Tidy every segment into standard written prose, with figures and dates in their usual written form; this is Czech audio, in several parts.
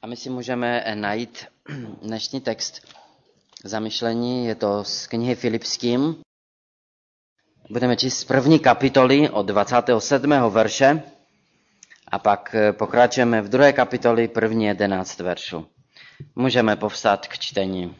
A my si můžeme najít dnešní text zamyšlení, je to z knihy Filipským. Budeme číst z 1. kapitoly od 27. verše a pak pokračujeme v 2. kapitoly 1. 11 veršů. Můžeme povstat k čtení.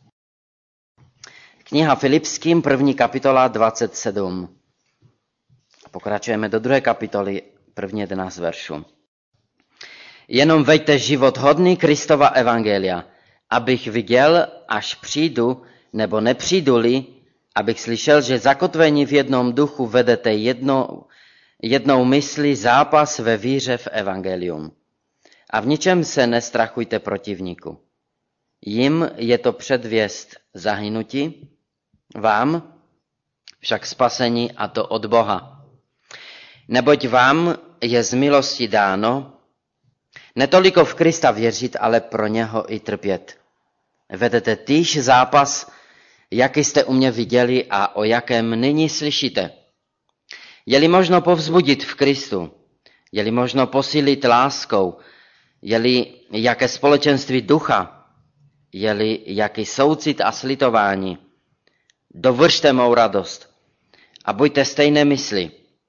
Kniha Filipským, 1. kapitola 27. Pokračujeme do 2. kapitoly 1. 11 veršů. Jenom veďte život hodný Kristova evangelia, abych viděl, až přijdu, nebo nepřijdu-li, abych slyšel, že zakotvení v jednom duchu vedete jednou myslí zápas ve víře v evangelium. A v ničem se nestrachujte protivníku. Jim je to předvěst zahynutí, vám však spasení, a to od Boha. Neboť vám je z milosti dáno netoliko v Krista věřit, ale pro něho i trpět. Vedete týž zápas, jaký jste u mě viděli a o jakém nyní slyšíte. Je-li možno povzbudit v Kristu, je-li možno posílit láskou, je-li jaké společenství ducha, je-li jaký soucit a slitování, dovršte mou radost a buďte stejné mysli.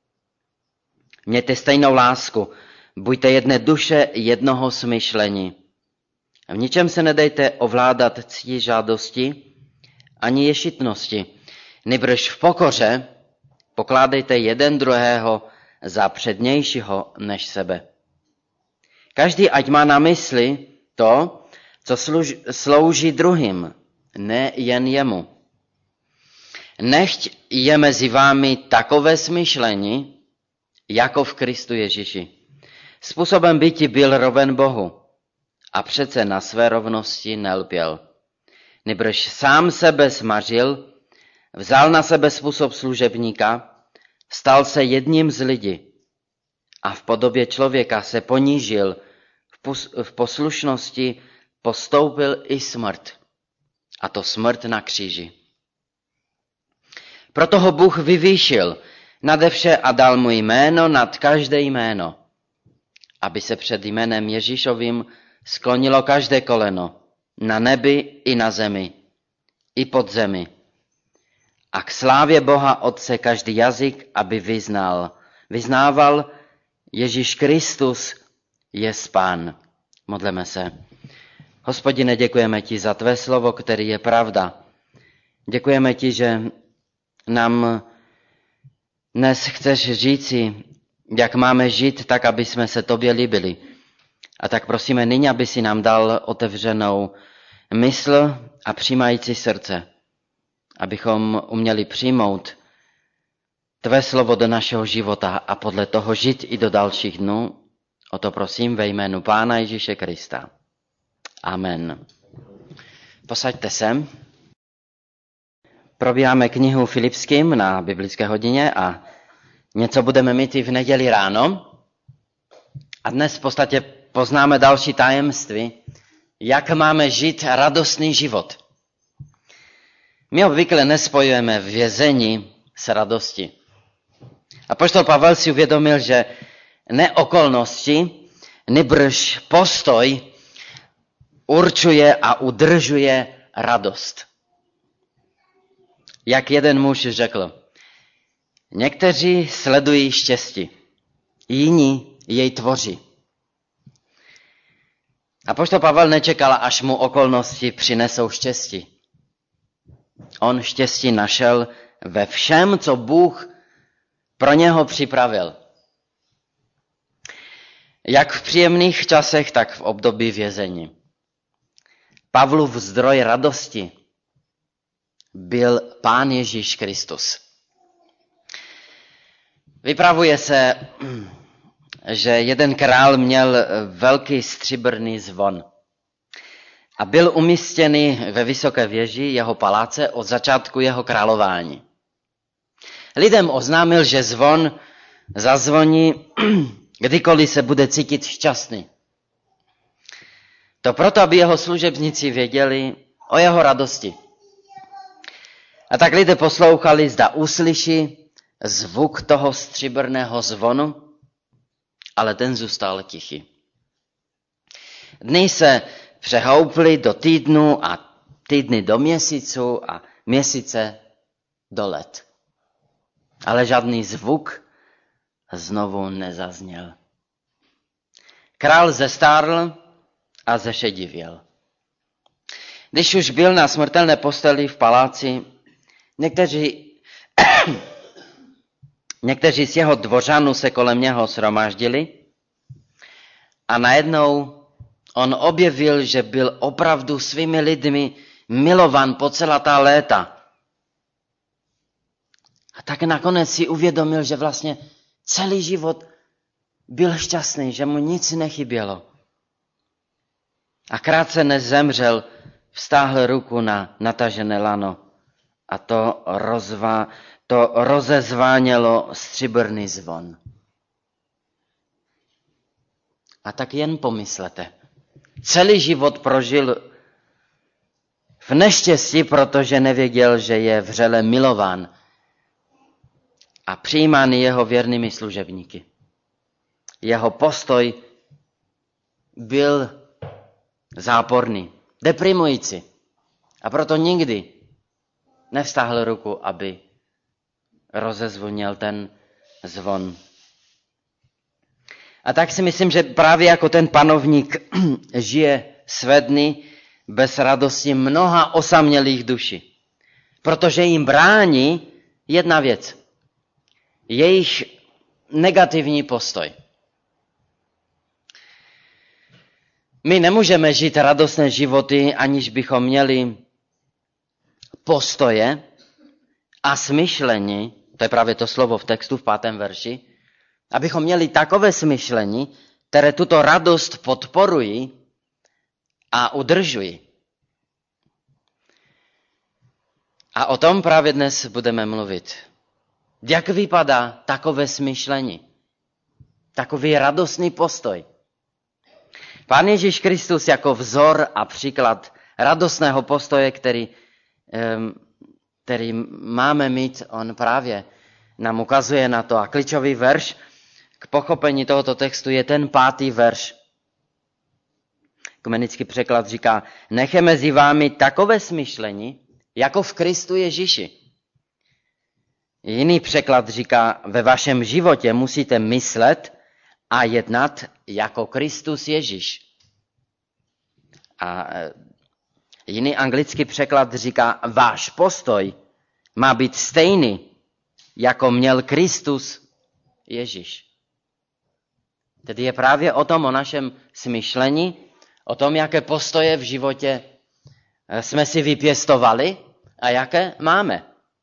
Mějte stejnou lásku, buďte jedné duše, jednoho smyšlení. V ničem se nedejte ovládat ctí žádosti ani ješitnosti, nýbrž v pokoře pokládejte jeden druhého za přednějšího než sebe. Každý ať má na mysli to, co slouží druhým, ne jen jemu. Nechť je mezi vámi takové smyšlení, jako v Kristu Ježíši. Způsobem býti byl roven Bohu a přece na své rovnosti nelpěl. Nýbrž sám sebe zmařil, vzal na sebe způsob služebníka, stal se jedním z lidí a v podobě člověka se ponížil, v poslušnosti postoupil i smrt, a to smrt na kříži. Proto ho Bůh vyvýšil nade vše a dal mu jméno nad každé jméno, aby se před jménem Ježíšovým sklonilo každé koleno, na nebi i na zemi, i pod zemi. A k slávě Boha Otce každý jazyk, aby vyznával, Ježíš Kristus je Pán. Modleme se. Hospodine, děkujeme ti za tvé slovo, který je pravda. Děkujeme ti, že nám dnes chceš říci, jak máme žít, tak, aby jsme se tobě líbili. A tak prosíme nyní, aby si nám dal otevřenou mysl a přijímající srdce, abychom uměli přijmout tvé slovo do našeho života a podle toho žít i do dalších dnů. O to prosím ve jménu Pána Ježíše Krista. Amen. Posaďte se. Probíháme knihu Filipským na biblické hodině a něco budeme mít i v neděli ráno. A dnes v podstatě poznáme další tajemství, jak máme žít radostný život. My obvykle nespojujeme vězení s radostí. Apoštol Pavel si uvědomil, že ne okolnosti, nýbrž postoj určuje a udržuje radost. Jak jeden muž řekl, někteří sledují štěstí, jiní jej tvoří. Apoštol Pavel nečekal, až mu okolnosti přinesou štěstí. On štěstí našel ve všem, co Bůh pro něho připravil. Jak v příjemných časech, tak v období vězení. Pavlův zdroj radosti byl Pán Ježíš Kristus. Vypravuje se, že jeden král měl velký stříbrný zvon a byl umístěný ve vysoké věži jeho paláce od začátku jeho králování. Lidem oznámil, že zvon zazvoní, kdykoliv se bude cítit šťastný. To proto, aby jeho služebníci věděli o jeho radosti. A tak lidé poslouchali, zda uslyší zvuk toho stříbrného zvonu, ale ten zůstal tichý. Dny se přehouply do týdnu a týdny do měsíců a měsíce do let. Ale žádný zvuk znovu nezazněl. Král zestárl a zešedivěl. Když už byl na smrtelné posteli v paláci, někteří z jeho dvořanů se kolem něho shromáždili a najednou on objevil, že byl opravdu svými lidmi milovan po celá ta léta. A tak nakonec si uvědomil, že vlastně celý život byl šťastný, že mu nic nechybělo. A krátce než zemřel, vztáhl ruku na natažené lano a to rozezvánělo stříbrný zvon. A tak jen pomyslete. Celý život prožil v neštěstí, protože nevěděl, že je vřele milován a přijímán jeho věrnými služebníky. Jeho postoj byl záporný, deprimující. A proto nikdy nevstáhl ruku, aby rozezvonil ten zvon. A tak si myslím, že právě jako ten panovník žije své dny bez radosti mnoha osamělých duší. Protože jim brání jedna věc. Jejich negativní postoj. My nemůžeme žít radostné životy, aniž bychom měli postoje a smyšlení, to je právě to slovo v textu v 5. verši, abychom měli takové smyšlení, které tuto radost podporují a udržují. A o tom právě dnes budeme mluvit. Jak vypadá takové smyšlení? Takový radostný postoj. Pán Ježíš Kristus jako vzor a příklad radostného postoje, který máme mít, on právě nám ukazuje na to. A klíčový verš k pochopení tohoto textu je ten 5. verš. Ekumenický překlad říká, nech je mezi vámi takové smyšlení, jako v Kristu Ježíši. Jiný překlad říká, ve vašem životě musíte myslet a jednat jako Kristus Ježíš. A jiný anglický překlad říká, váš postoj má být stejný, jako měl Kristus Ježíš. Tedy je právě o tom, o našem smyšlení, o tom, jaké postoje v životě jsme si vypěstovali a jaké máme.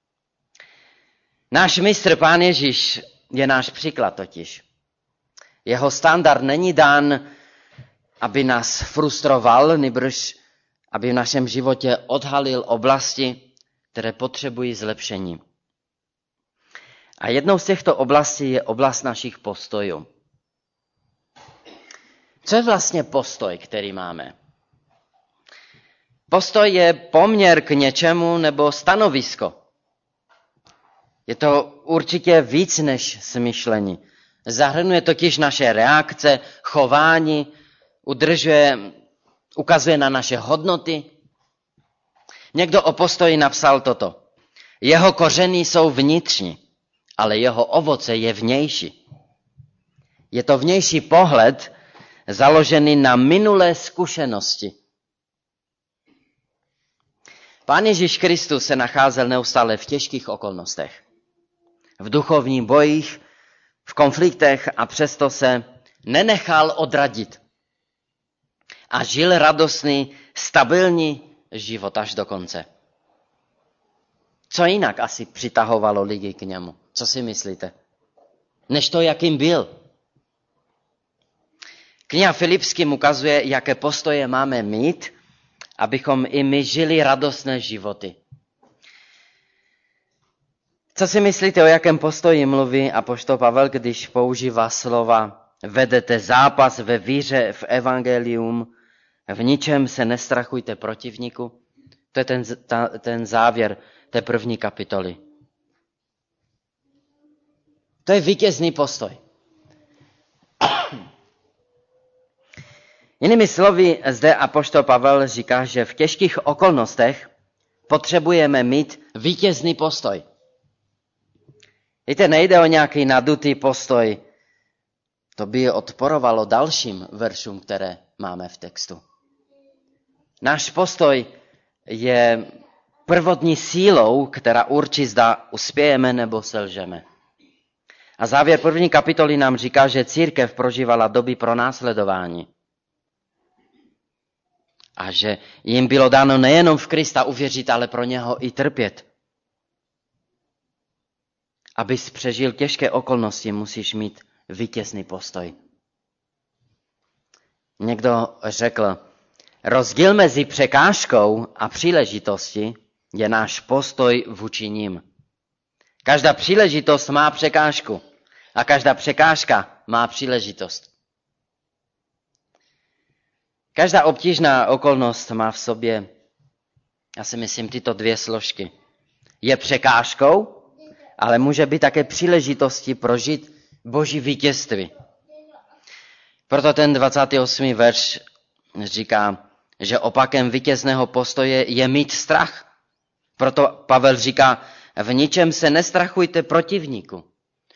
Náš mistr Pán Ježíš je náš příklad totiž. Jeho standard není dán, aby nás frustroval, nýbrž aby v našem životě odhalil oblasti, které potřebují zlepšení. A jednou z těchto oblastí je oblast našich postojů. Co je vlastně postoj, který máme? Postoj je poměr k něčemu nebo stanovisko. Je to určitě víc než smyšlení. Zahrnuje totiž naše reakce, chování, ukazuje na naše hodnoty. Někdo o postoji napsal toto. Jeho kořeny jsou vnitřní, ale jeho ovoce je vnější. Je to vnější pohled založený na minulé zkušenosti. Pán Ježíš Kristus se nacházel neustále v těžkých okolnostech. V duchovních bojích, v konfliktech a přesto se nenechal odradit. A žil radostný, stabilní život až do konce. Co jinak asi přitahovalo lidi k němu? Co si myslíte? Než to, jakým byl. Kniha Filipským ukazuje, jaké postoje máme mít, abychom i my žili radostné životy. Co si myslíte, o jakém postoji mluví apoštol Pavel, když používá slova vedete zápas ve víře v evangelium, v ničem se nestrachujte protivníku? To je ten závěr té 1. kapitoly. To je vítězný postoj. Jinými slovy, zde apoštol Pavel říká, že v těžkých okolnostech potřebujeme mít vítězný postoj. Víte, nejde o nějaký nadutý postoj. To by odporovalo dalším veršům, které máme v textu. Náš postoj je prvotní sílou, která určí, zda uspějeme nebo selžeme. A závěr první kapitoly nám říká, že církev prožívala doby pronásledování. A že jim bylo dáno nejenom v Krista uvěřit, ale pro něho i trpět. Abys přežil těžké okolnosti, musíš mít vítězný postoj. Někdo řekl, rozdíl mezi překážkou a příležitostí je náš postoj vůči nim. Každá příležitost má překážku a každá překážka má příležitost. Každá obtížná okolnost má v sobě, já si myslím, tyto dvě složky. Je překážkou, ale může být také příležitostí prožít Boží vítězství. Proto ten 28. verš říká, že opakem vítězného postoje je mít strach. Proto Pavel říká, v ničem se nestrachujte protivníku.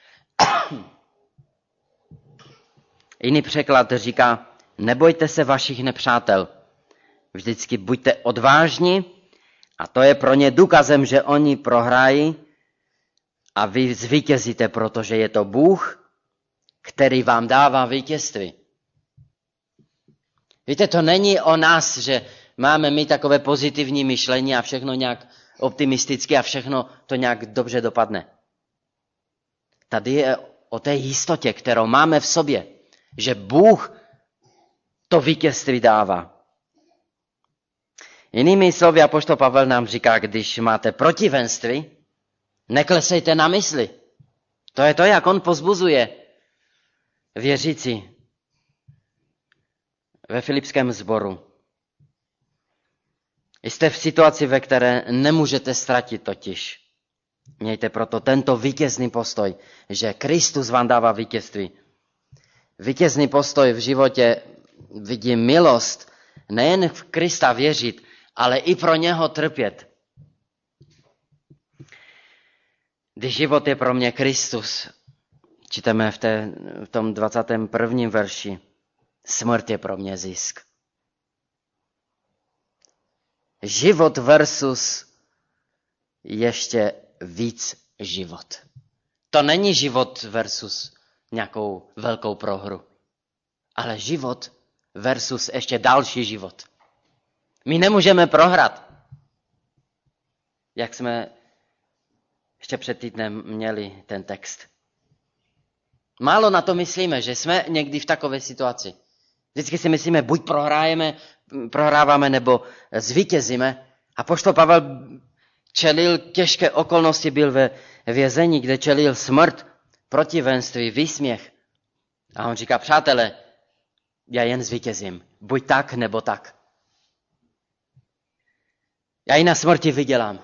Jiný překlad říká, nebojte se vašich nepřátel. Vždycky buďte odvážní a to je pro ně důkazem, že oni prohrají a vy zvítězíte, protože je to Bůh, který vám dává vítězství. Víte, to není o nás, že máme mít takové pozitivní myšlení a všechno nějak optimisticky a všechno to nějak dobře dopadne. Tady je o té jistotě, kterou máme v sobě, že Bůh to vítězství dává. Jinými slovy, apoštol Pavel nám říká, když máte protivenství, neklesejte na mysli. To je to, jak on pozbuzuje věřící ve filipském sboru. Jste v situaci, ve které nemůžete ztratit totiž. Mějte proto tento vítězný postoj, že Kristus vám dává vítězství. Vítězný postoj v životě vidí milost, nejen v Krista věřit, ale i pro něho trpět. Když život je pro mě Kristus, čteme v tom 21. verši, smrt je pro mě zisk. Život versus ještě víc život. To není život versus nějakou velkou prohru, ale život versus ještě další život. My nemůžeme prohrát. Jak jsme ještě před týdnem měli ten text. Málo na to myslíme, že jsme někdy v takové situaci. Vždycky si myslíme, buď prohráváme nebo zvítězíme. Apoštol Pavel čelil těžké okolnosti, byl ve vězení, kde čelil smrt, protivenství, výsměch. A on říká, přátelé, já jen zvítězím. Buď tak, nebo tak. Já i na smrti vydělám.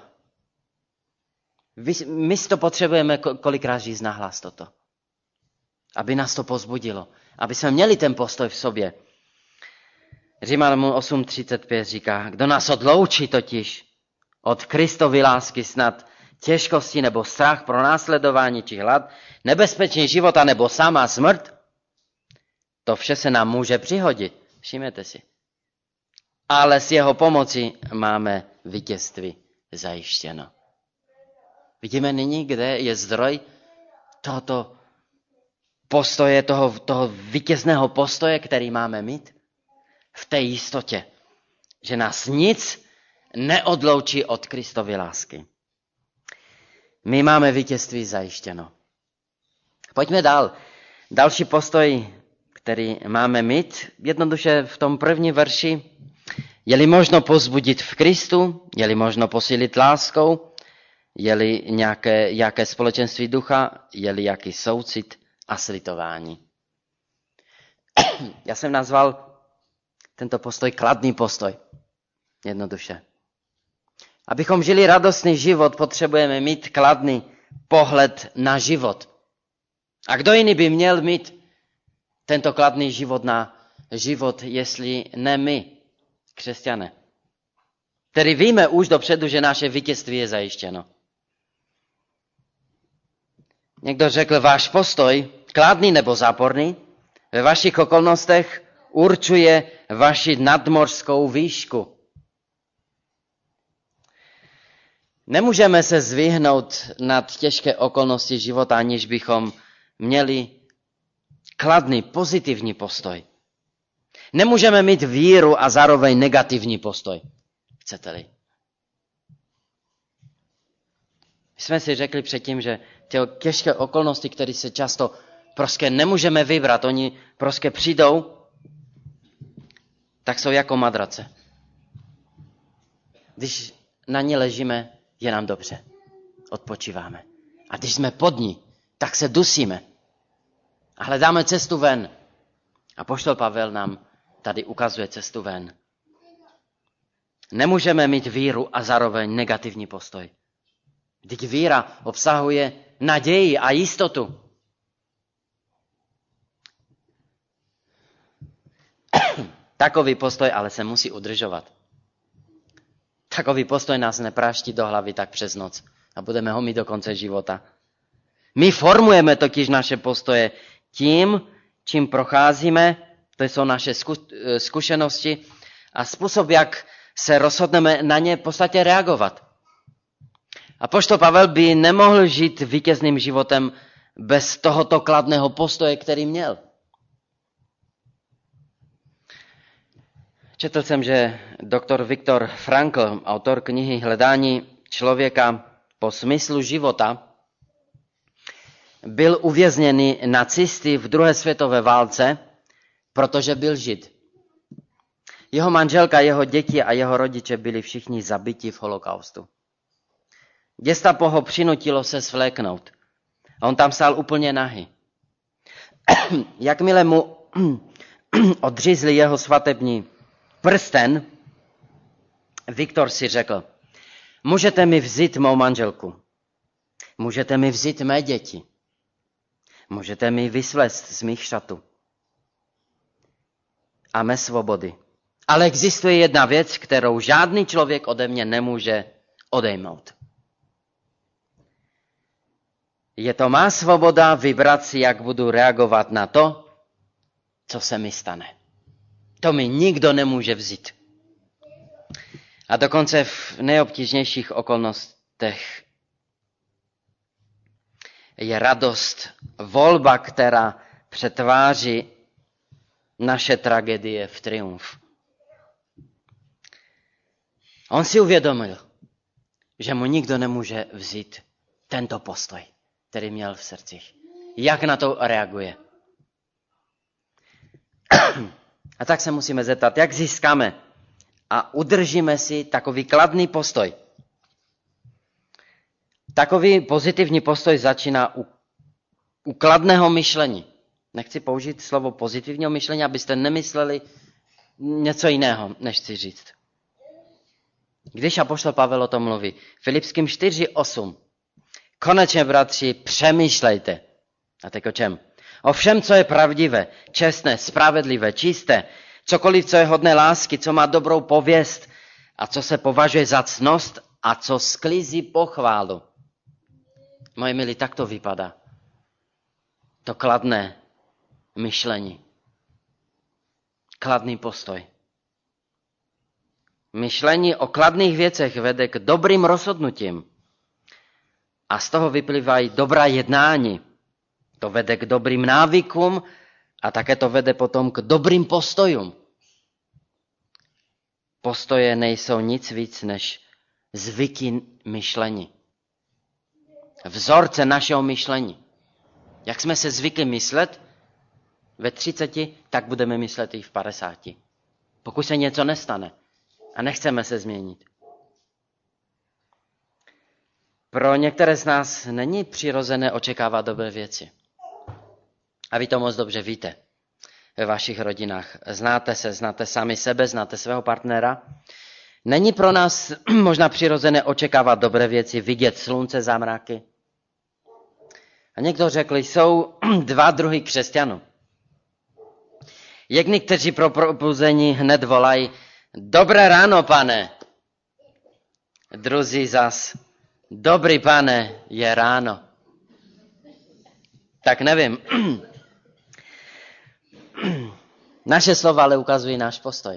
My to potřebujeme kolikrát říct nahlas toto. Aby nás to pozbudilo. Aby jsme měli ten postoj v sobě. Římanům 8:35 říká, kdo nás odloučí totiž od Kristovy lásky, snad těžkosti nebo strach, pronásledování či hlad, nebezpečný života nebo sama smrt, to vše se nám může přihodit. Všimněte si. Ale s jeho pomocí máme vítězství zajištěno. Vidíme nyní, kde je zdroj tohoto postoje, toho vítězného postoje, který máme mít? V té jistotě, že nás nic neodloučí od Kristovy lásky. My máme vítězství zajištěno. Pojďme dál. Další postoj, který máme mít, jednoduše v tom prvním verši, je-li možno pozbudit v Kristu, je-li možno posílit láskou, je-li nějaké společenství ducha, je-li jaký soucit a slitování. Já jsem nazval tento postoj kladný postoj. Jednoduše. Abychom žili radostný život, potřebujeme mít kladný pohled na život. A kdo jiný by měl mít tento kladný život, jestli ne my, křesťané? Tedy víme už dopředu, že naše vítězství je zajištěno. Někdo řekl, váš postoj, kladný nebo záporný, ve vašich okolnostech určuje vaši nadmořskou výšku. Nemůžeme se zvyhnout nad těžké okolnosti života, aniž bychom měli kladný, pozitivní postoj. Nemůžeme mít víru a zároveň negativní postoj. Chcete-li? Jsme si řekli předtím, že ty těžké okolnosti, které se často prostě nemůžeme vybrat, oni prostě přijdou, tak jsou jako madrace. Když na ně ležíme, je nám dobře. Odpočíváme. A když jsme pod ní, tak se dusíme. A hledáme cestu ven. Apoštol Pavel nám tady ukazuje cestu ven. Nemůžeme mít víru a zároveň negativní postoj. Vždyť víra obsahuje naději a jistotu. Takový postoj ale se musí udržovat. Takový postoj nás nepráští do hlavy tak přes noc a budeme ho mít do konce života. My formujeme totiž naše postoje tím, čím procházíme, to jsou naše zkušenosti a způsob, jak se rozhodneme na ně v podstatě reagovat. Apoštol Pavel by nemohl žít vítězným životem bez tohoto kladného postoje, který měl. Četl jsem, že doktor Viktor Frankl, autor knihy Hledání člověka po smyslu života, byl uvězněný nacisty v druhé světové válce, protože byl Žid. Jeho manželka, jeho děti a jeho rodiče byli všichni zabiti v holokaustu. Gestapo ho přinutilo se svléknout. A on tam stál úplně nahý. Jakmile mu odřízli jeho svatební prsten, Viktor si řekl, můžete mi vzít mou manželku, můžete mi vzít mé děti, můžete mi vysvléct z mých šatů a mé svobody. Ale existuje jedna věc, kterou žádný člověk ode mě nemůže odejmout. Je to má svoboda vybrat si, jak budu reagovat na to, co se mi stane. To mi nikdo nemůže vzít. A dokonce v nejobtížnějších okolnostech je radost volba, která přetváří naše tragédie v triumf. On si uvědomil, že mu nikdo nemůže vzít tento postoj, který měl v srdcích. Jak na to reaguje? A tak se musíme zeptat, jak získáme a udržíme si takový kladný postoj. Takový pozitivní postoj začíná u kladného myšlení. Nechci použít slovo pozitivního myšlení, abyste nemysleli něco jiného, než chci říct. Když apoštol Pavel o tom mluví, Filipským 4:8. Konečně, bratři, přemýšlejte. A teď o čem? O všem, co je pravdivé, čestné, spravedlivé, čisté, cokoliv, co je hodné lásky, co má dobrou pověst a co se považuje za ctnost a co sklízí pochválu. Moje milí, tak to vypadá. To kladné myšlení. Kladný postoj. Myšlení o kladných věcech vede k dobrým rozhodnutím. A z toho vyplývají dobrá jednání. To vede k dobrým návykům a také to vede potom k dobrým postojům. Postoje nejsou nic víc než zvyky myšlení. Vzorce našeho myšlení. Jak jsme se zvykli myslet ve 30, tak budeme myslet i v 50. Pokud se něco nestane a nechceme se změnit. Pro některé z nás není přirozené očekávat dobré věci. A vy to moc dobře víte ve vašich rodinách. Znáte sami sebe, znáte svého partnera. Není pro nás možná přirozené očekávat dobré věci, vidět slunce za mraky. A někdo řekl, jsou dva druhy křesťanů. Jak někteří pro probuzení hned volají, dobré ráno, pane. Druzí zas, dobrý pane, je ráno. Tak nevím. Naše slova ale ukazují náš postoj.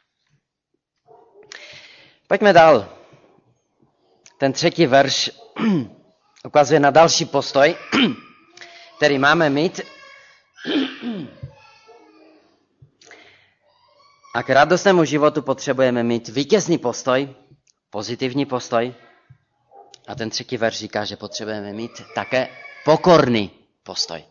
Pojďme dál. Ten 3. verš ukazuje na další postoj, který máme mít. A k radostnému životu potřebujeme mít vítězný postoj, pozitivní postoj. A ten 3. verš říká, že potřebujeme mít také pokorný postoj.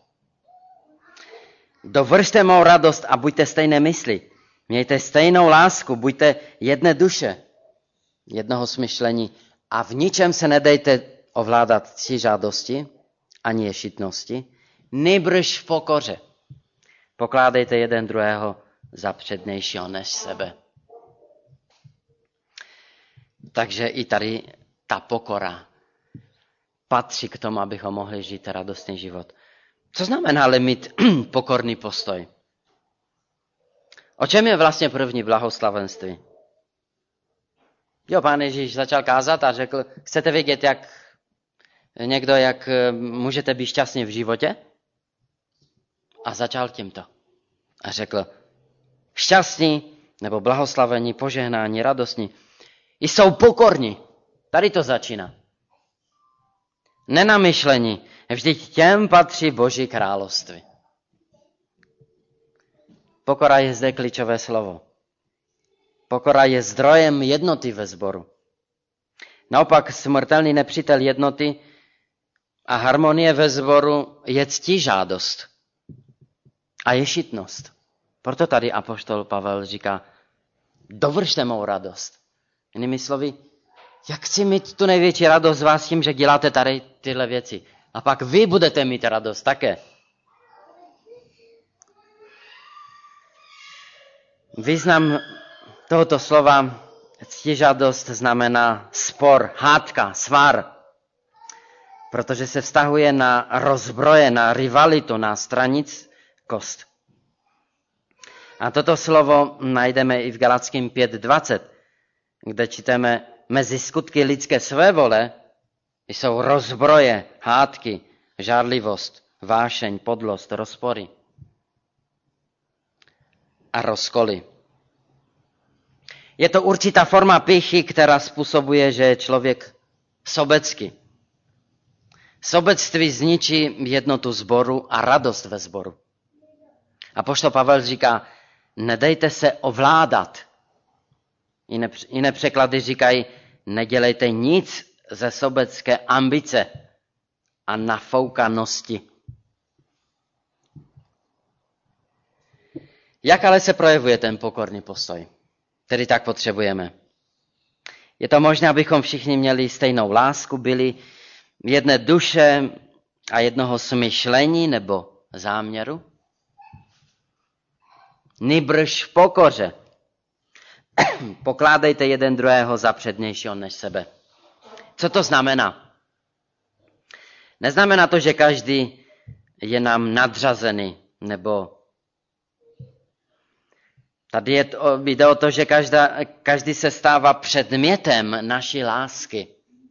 Dovršte mou radost a buďte stejné mysli. Mějte stejnou lásku, buďte jedné duše, jednoho smyšlení a v ničem se nedejte ovládat ctižádosti ani ješitnosti, nýbrž v pokoře. Pokládejte jeden druhého za přednějšího než sebe. Takže i tady ta pokora patří k tomu, abychom mohli žít radostný život. Co znamená ale mít pokorný postoj? O čem je vlastně první blahoslavenství? Jo, Pán Ježíš začal kázat a řekl, chcete vědět, jak můžete být šťastní v životě? A začal tímto. A řekl, šťastní nebo blahoslavení, požehnání, radostní, jsou pokorní. Tady to začíná. Nenamyšlení, vždyť těm patří Boží království. Pokora je zde klíčové slovo. Pokora je zdrojem jednoty ve sboru. Naopak smrtelný nepřítel jednoty a harmonie ve sboru je ctižádost a ješitnost. Proto tady apoštol Pavel říká, dovršte mou radost. Jinými slovy, jak chci mít tu největší radost z vás tím, že děláte tady tyhle věci. A pak vy budete mít radost také. Význam tohoto slova ctižádost znamená spor, hádka, svar. Protože se vztahuje na rozbroje, na rivalitu, na stranickost. A toto slovo najdeme i v Galackým 5:20, kde čteme, mezi skutky lidské svévole jsou rozbroje, hádky, žárlivost, vášeň, podlost, rozpory a rozkoly. Je to určitá forma pýchy, která způsobuje, že je člověk sobecký. Sobectví zničí jednotu sboru a radost ve sboru. Apoštol Pavel říká, nedejte se ovládat. Jiné překlady říkají, nedělejte nic ze sobecké ambice a nafoukanosti. Jak ale se projevuje ten pokorný postoj, který tak potřebujeme? Je to možné, abychom všichni měli stejnou lásku, byli jedné duše a jednoho smyšlení nebo záměru? Nýbrž v pokoře. Pokládejte jeden druhého za přednějšího než sebe. Co to znamená? Neznamená to, že každý je nám nadřazený, nebo tady jde o to, že každý se stává předmětem naší lásky,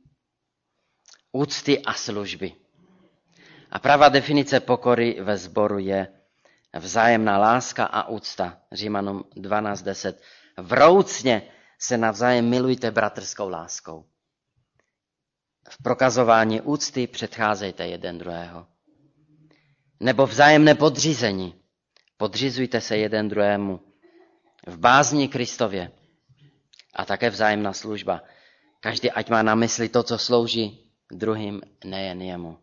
úcty a služby. A pravá definice pokory ve sboru je vzájemná láska a úcta. Římanům 12:10. Vroucně se navzájem milujte bratrskou láskou. V prokazování úcty předcházejte jeden druhého. Nebo vzájemné podřízení. Podřizujte se jeden druhému. V bázni Kristově. A také vzájemná služba. Každý ať má na mysli to, co slouží druhým, nejen jemu.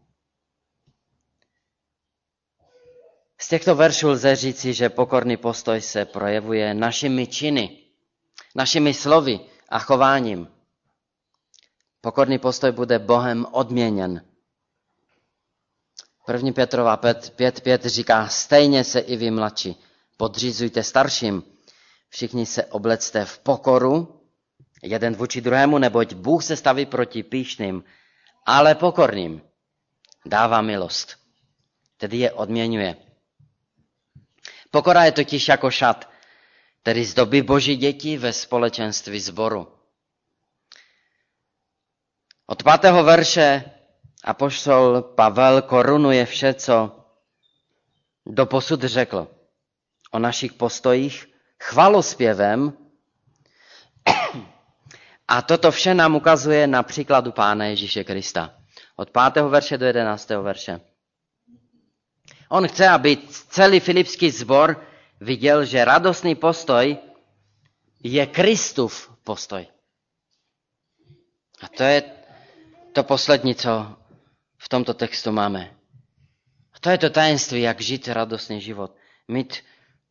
Z těchto veršů lze říci, že pokorný postoj se projevuje našimi činy, našimi slovy a chováním. Pokorný postoj bude Bohem odměněn. 1. Petrova 5:5 říká, stejně se i vy mladší, podřizujte starším, všichni se oblecte v pokoru, jeden vůči druhému, neboť Bůh se staví proti pyšným, ale pokorným dává milost, tedy je odměňuje. Pokora je totiž jako šat, který zdobí Boží děti ve společenství sboru. Od 5. verše apoštol Pavel korunuje vše, co doposud řekl o našich postojích chvalospěvem. A toto vše nám ukazuje na příkladu Pána Ježíše Krista. Od 5. verše do 11. verše. On chce, aby celý filipský sbor viděl, že radostný postoj je Kristův postoj. A to je to poslední, co v tomto textu máme. A to je to tajemství, jak žít radostný život. Mít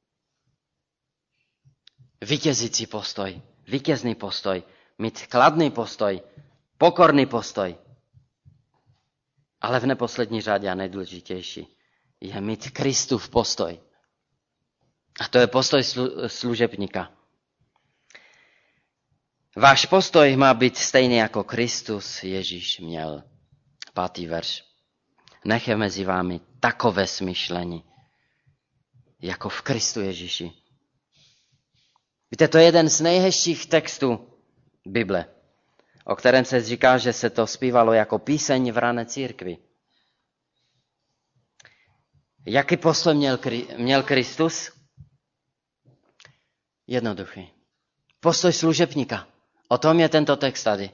vítězící postoj, vítězný postoj, mít kladný postoj, pokorný postoj. Ale v neposlední řadě a nejdůležitější je mít Kristův postoj. A to je postoj služebníka. Váš postoj má být stejný jako Kristus Ježíš měl. 5. verš. Nech je mezi vámi takové smýšlení, jako v Kristu Ježíši. Víte, to je jeden z nejhezčích textů Bible, o kterém se říká, že se to zpívalo jako píseň v rané církvi. Jaký postoj měl Kristus? Jednoduchý. Postoj služebníka. O tom je tento text tady.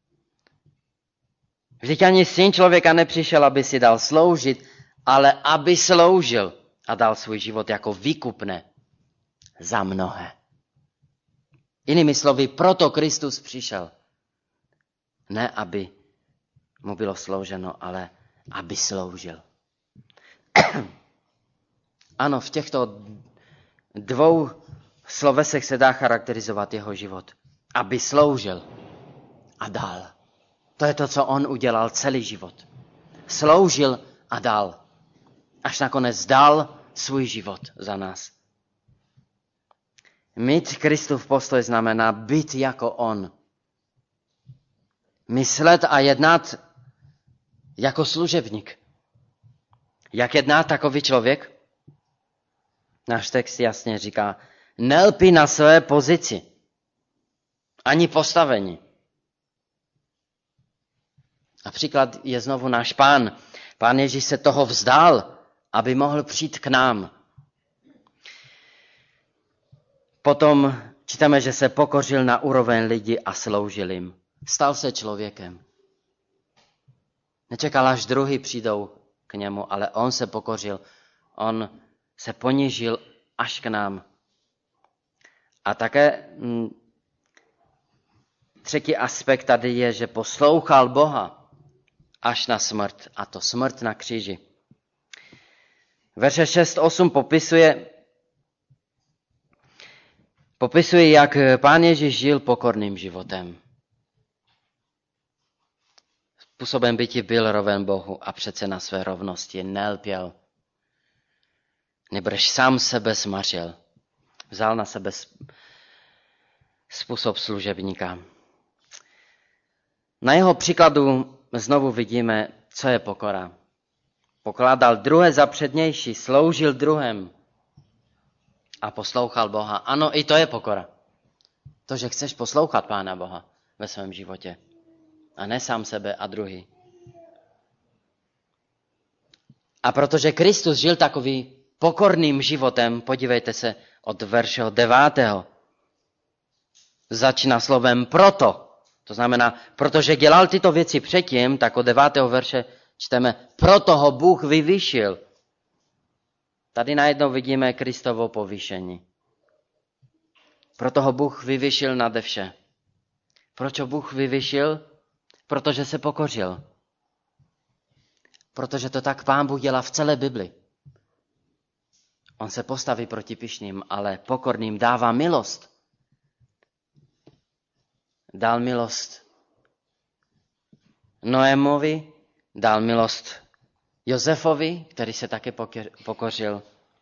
Vždyť ani syn člověka nepřišel, aby si dal sloužit, ale aby sloužil a dal svůj život jako výkupné za mnohé. Jinými slovy, proto Kristus přišel. Ne, aby mu bylo slouženo, ale aby sloužil. Ano, v těchto dvou slovesech se dá charakterizovat jeho život. Aby sloužil a dal. To je to, co on udělal celý život. Sloužil a dal. Až nakonec dal svůj život za nás. Mít Kristův postoj znamená být jako on. Myslet a jednat jako služebník. Jak jedná takový člověk? Náš text jasně říká, nelpí na své pozici, ani postavení. A příklad je znovu náš Pán. Pán Ježíš se toho vzdal, aby mohl přijít k nám. Potom čteme, že se pokořil na úroveň lidí a sloužil jim. Stal se člověkem. Nečekal, až druhý přijdou k němu, ale on se pokořil. On se ponížil až k nám. A také třetí aspekt tady je, že poslouchal Boha až na smrt. A to smrt na kříži. Verše 6-8 popisuje, jak Pán Ježíš žil pokorným životem. Způsobem bytí byl roven Bohu a přece na své rovnosti nelpěl. Nýbrž sám sebe zmařil. Vzal na sebe způsob služebníka. Na jeho příkladu znovu vidíme, co je pokora. Pokládal druhé za přednější, sloužil druhém a poslouchal Boha. Ano, i to je pokora. To, že chceš poslouchat Pána Boha ve svém životě. A ne sám sebe a druhý. A protože Kristus žil takový pokorným životem, podívejte se od verše 9. Začíná slovem proto. To znamená, protože dělal tyto věci předtím, tak od 9. verše čteme, proto ho Bůh vyvýšil. Tady najednou vidíme Kristovo povýšení. Proto ho Bůh vyvýšil nade vše. Proč ho Bůh vyvýšil? Protože se pokořil. Protože to tak Pán Bůh dělá v celé Bibli. On se postaví proti pyšným, ale pokorným dává milost. Dal milost Noémovi, dal milost Josefovi, který se také pokořil.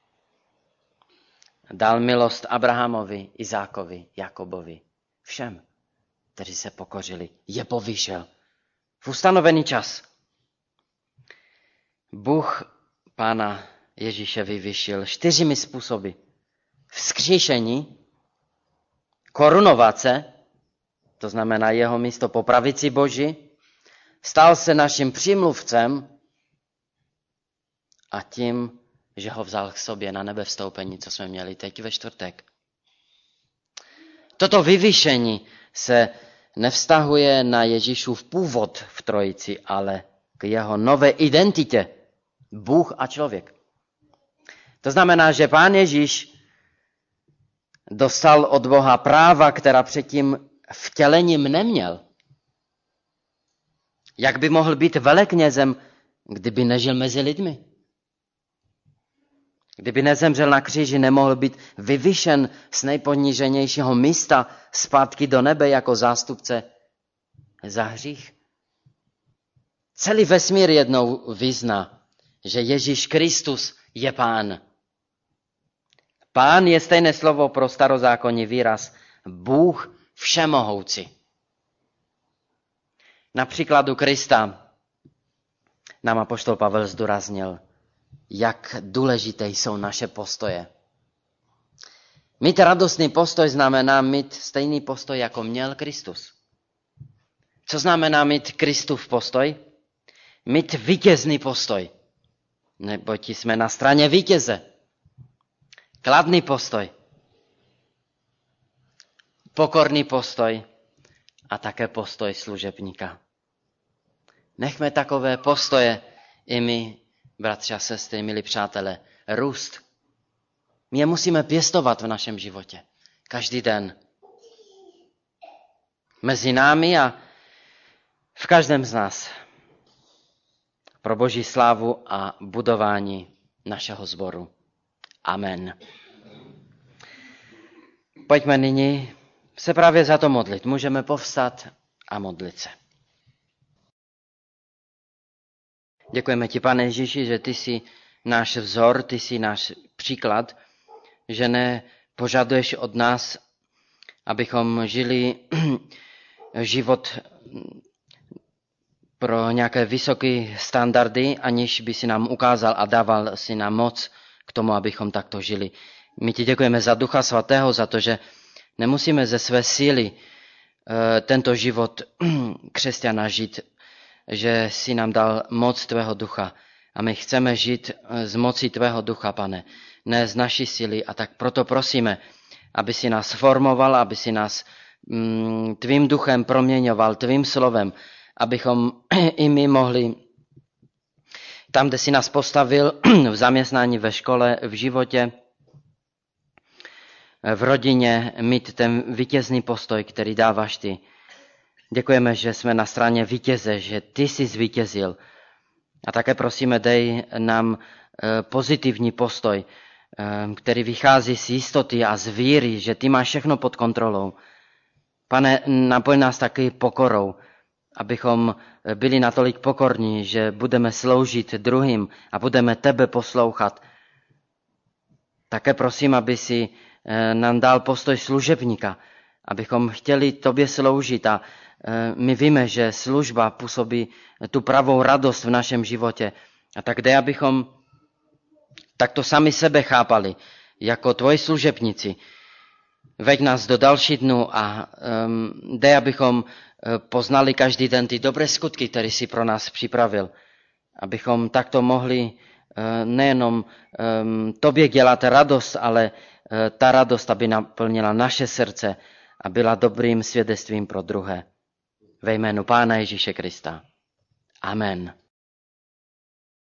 Dal milost Abrahamovi, Izákovi, Jakobovi. Všem, kteří se pokořili, je povýšil. V ustanovený čas. Bůh Pána Ježíše vyvyšil 4 způsoby. Vzkříšení, korunovace, to znamená jeho místo po pravici Boží, stal se naším přímluvcem a tím, že ho vzal k sobě na nebe vstoupení, co jsme měli teď ve čtvrtek. Toto vyvýšení se nevztahuje na Ježíšův původ v trojici, ale k jeho nové identitě, Bůh a člověk. To znamená, že Pán Ježíš dostal od Boha práva, která předtím vtělením neměl. Jak by mohl být veleknězem, kdyby nežil mezi lidmi? Kdyby nezemřel na kříži, nemohl být vyvyšen z nejponíženějšího místa zpátky do nebe jako zástupce za hřích. Celý vesmír jednou vyzná, že Ježíš Kristus je Pán. Pán je stejné slovo pro starozákonní výraz Bůh všemohoucí. Na příkladu Krista nám apoštol Pavel zdůraznil, jak důležité jsou naše postoje. Mít radostný postoj znamená mít stejný postoj, jako měl Kristus. Co znamená mít Kristův postoj? Mít vítězný postoj. Neboť jsme na straně vítěze. Kladný postoj. Pokorný postoj a také postoj služebníka. Nechme takové postoje i my, bratři a sestry, milí přátelé, růst. My je musíme pěstovat v našem životě. Každý den. Mezi námi a v každém z nás. Pro Boží slávu a budování našeho sboru. Amen. Pojďme nyní se právě za to modlit. Můžeme povstat a modlit se. Děkujeme ti, Pane Ježíši, že ty jsi náš vzor, ty jsi náš příklad, že nepožaduješ od nás, abychom žili život pro nějaké vysoké standardy, aniž by si nám ukázal a dával si nám moc k tomu, abychom takto žili. My ti děkujeme za Ducha Svatého, za to, že nemusíme ze své síly tento život křesťana žít, že si nám dal moc tvého ducha. A my chceme žít z moci tvého ducha, Pane, ne z naší síly. A tak proto prosíme, aby si nás formoval, aby si nás tvým duchem proměňoval, tvým slovem, abychom i my mohli tam, kde si nás postavil, v zaměstnání, ve škole, v životě, v rodině, mít ten vítězný postoj, který dáváš ty. Děkujeme, že jsme na straně vítěze, že ty jsi zvítězil. A také prosíme, dej nám pozitivní postoj, který vychází z jistoty a z víry, že ty máš všechno pod kontrolou. Pane, naplň nás taky pokorou, abychom byli natolik pokorní, že budeme sloužit druhým a budeme tebe poslouchat. Také prosím, aby si nám dal postoj služebníka, abychom chtěli tobě sloužit a my víme, že služba působí tu pravou radost v našem životě. A tak dej, abychom takto sami sebe chápali, jako tvoji služebníci. Veď nás do další dnu a dej, abychom poznali každý den ty dobré skutky, které jsi pro nás připravil. Abychom takto mohli nejenom tobě dělat radost, ale ta radost, aby naplnila naše srdce a byla dobrým svědectvím pro druhé. Ve jménu Pána Ježíše Krista. Amen.